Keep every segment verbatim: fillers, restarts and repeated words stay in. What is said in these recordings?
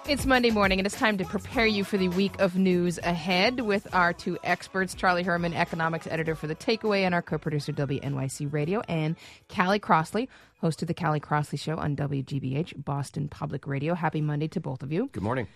It's Monday morning, and it's time to prepare you for the week of news ahead with our two experts, Charlie Herman, economics editor for The Takeaway, and our co-producer, W N Y C Radio, and Callie Crossley, host of The Callie Crossley Show on W G B H, Boston Public Radio. Happy Monday to both of you. Good morning.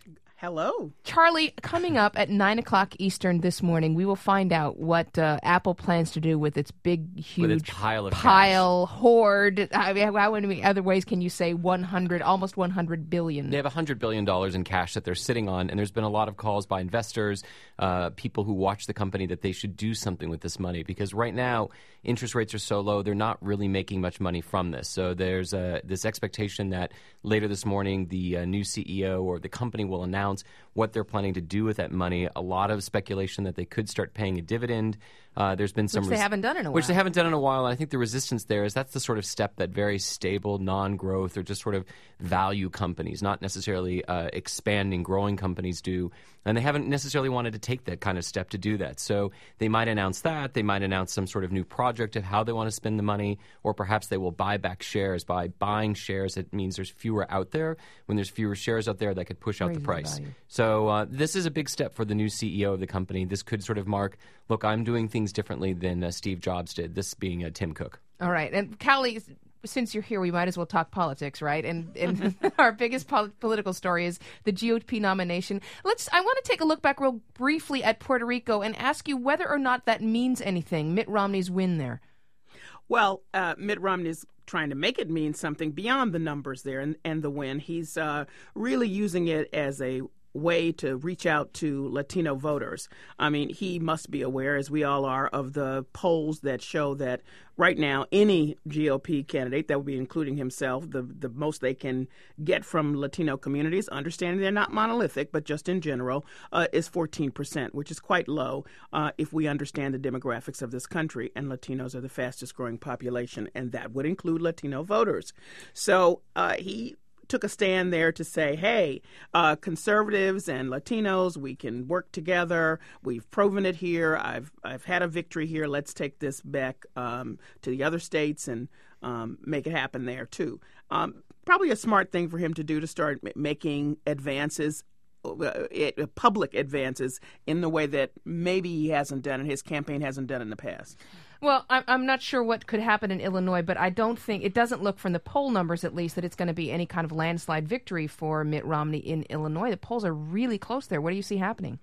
Hello. Charlie, coming up at nine o'clock Eastern this morning, we will find out what uh, Apple plans to do with its big, huge with its pile of pile hoard. I mean, how many other ways can you say one hundred, almost one hundred billion? They have one hundred billion dollars in cash that they're sitting on, and there's been a lot of calls by investors, uh, people who watch the company, that they should do something with this money, because right now interest rates are so low, they're not really making much money from this. So there's uh, this expectation that later this morning the uh, new C E O or the company will announce what they're planning to do with that money. A lot of speculation that they could start paying a dividend. Uh, there's been some which they res- haven't done in a while. Which they haven't done in a while, and I think the resistance there is that's the sort of step that very stable, non-growth, or just sort of value companies, not necessarily uh, expanding, growing companies do, and they haven't necessarily wanted to take that kind of step to do that. So they might announce that, they might announce some sort of new project of how they want to spend the money, or perhaps they will buy back shares. By buying shares, it means there's fewer out there. When there's fewer shares out there, that could push out the price. Value. So uh, this is a big step for the new C E O of the company. This could sort of mark, look, I'm doing things differently than uh, Steve Jobs did, this being uh, Tim Cook. All right. And Callie, since you're here, we might as well talk politics, right? And, and our biggest pol- political story is the G O P nomination. Let's. I want to take a look back real briefly at Puerto Rico and ask you whether or not that means anything, Mitt Romney's win there. Well, uh, Mitt Romney's trying to make it mean something beyond the numbers there and, and the win. He's uh, really using it as a way to reach out to Latino voters. I mean, he must be aware, as we all are, of the polls that show that right now any G O P candidate, that would be including himself, the, the most they can get from Latino communities, understanding they're not monolithic, but just in general, uh, is fourteen percent, which is quite low uh, if we understand the demographics of this country. And Latinos are the fastest growing population, and that would include Latino voters. So uh, he took a stand there to say, hey, uh, conservatives and Latinos, we can work together. We've proven it here. I've I've had a victory here. Let's take this back um, to the other states and um, make it happen there, too. Um, probably a smart thing for him to do to start m- making advances, uh, it, public advances, in the way that maybe he hasn't done and his campaign hasn't done in the past. Well, I'm not sure what could happen in Illinois, but I don't think, it doesn't look from the poll numbers at least, that it's going to be any kind of landslide victory for Mitt Romney in Illinois. The polls are really close there. What do you see happening?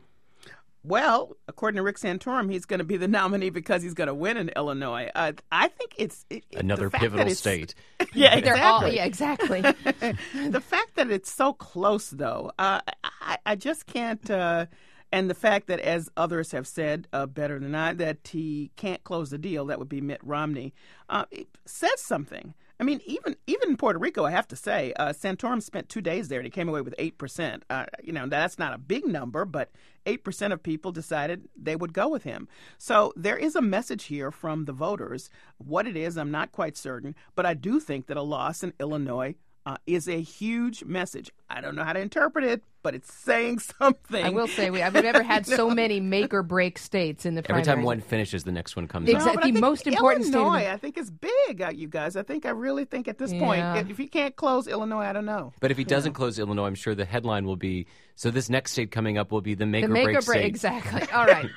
Well, according to Rick Santorum, he's going to be the nominee because he's going to win in Illinois. Uh, I think it's... It, Another pivotal state. Yeah, exactly. They're all, yeah, exactly. The fact that it's so close, though, uh, I, I just can't... Uh, And the fact that, as others have said uh, better than I, that he can't close the deal, that would be Mitt Romney, uh, it says something. I mean, even even in Puerto Rico, I have to say, uh, Santorum spent two days there and he came away with eight percent. Uh, you know, that's not a big number, but eight percent of people decided they would go with him. So there is a message here from the voters. What it is, I'm not quite certain, but I do think that a loss in Illinois Uh, is a huge message. I don't know how to interpret it, but it's saying something. I will say we, I've never had you know? so many make or break states in the Every primaries. time one finishes, the next one comes Exactly. up. No, The most important state of Illinois, the- I think, is big, uh, you guys. I think, I really think at this Yeah. point, if, if he can't close Illinois, I don't know. But if he doesn't close Illinois, I'm sure the headline will be, so this next state coming up will be the make The or make break or break, state. exactly. All right.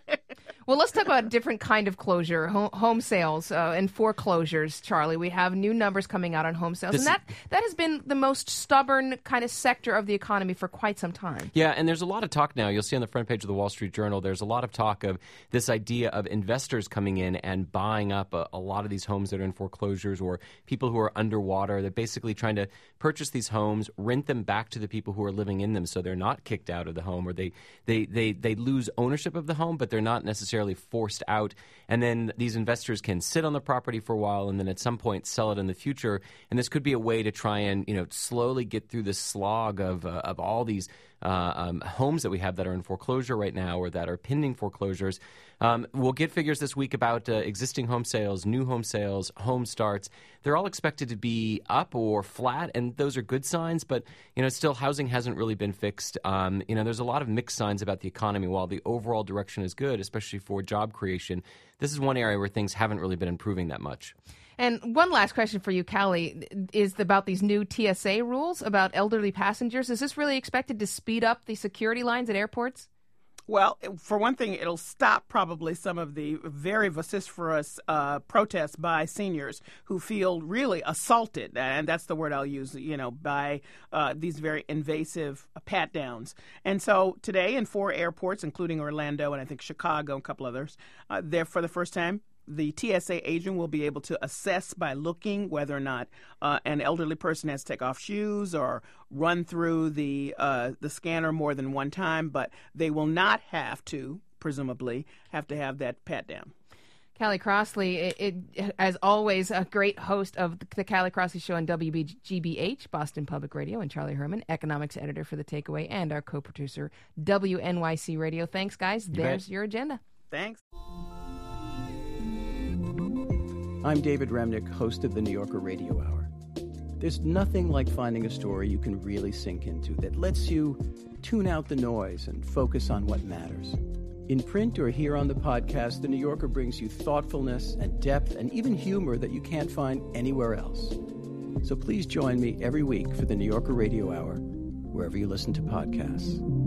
Well, let's talk about a different kind of closure, home, home sales uh, and foreclosures, Charlie. We have new numbers coming out on home sales, This and that, that has been the most stubborn kind of sector of the economy for quite some time. Yeah, and there's a lot of talk now. You'll see on the front page of the Wall Street Journal, there's a lot of talk of this idea of investors coming in and buying up a, a lot of these homes that are in foreclosures, or people who are underwater. They're basically trying to purchase these homes, rent them back to the people who are living in them, so they're not kicked out of the home, or they, they, they, they lose ownership of the home, but they're not necessarily forced out. And then these investors can sit on the property for a while and then at some point sell it in the future. And this could be a way to try and, you know, slowly get through this slog of, uh, of all these uh, um, homes that we have that are in foreclosure right now or that are pending foreclosures. Um, we'll get figures this week about uh, existing home sales, new home sales, home starts. They're all expected to be up or flat, and those are good signs. But, you know, still housing hasn't really been fixed. Um, you know, there's a lot of mixed signs about the economy. While the overall direction is good, especially for job creation, this is one area where things haven't really been improving that much. And one last question for you, Callie, is about these new T S A rules about elderly passengers. Is this really expected to speed up the security lines at airports? Well, for one thing, it'll stop probably some of the very vociferous uh, protests by seniors who feel really assaulted, and that's the word I'll use, you know, by uh, these very invasive pat downs. And so today in four airports, including Orlando and I think Chicago and a couple others, uh, there for the first time, the T S A agent will be able to assess by looking whether or not uh, an elderly person has to take off shoes or run through the uh, the scanner more than one time, but they will not have to, presumably, have to have that pat down. Callie Crossley, it, it, as always, a great host of the Callie Crossley Show on W B G B H, Boston Public Radio, and Charlie Herman, economics editor for The Takeaway, and our co-producer, W N Y C Radio. Thanks, guys. You There's bet. your agenda. Thanks. I'm David Remnick, host of the New Yorker Radio Hour. There's nothing like finding a story you can really sink into that lets you tune out the noise and focus on what matters. In print or here on the podcast, the New Yorker brings you thoughtfulness and depth and even humor that you can't find anywhere else. So please join me every week for the New Yorker Radio Hour, wherever you listen to podcasts.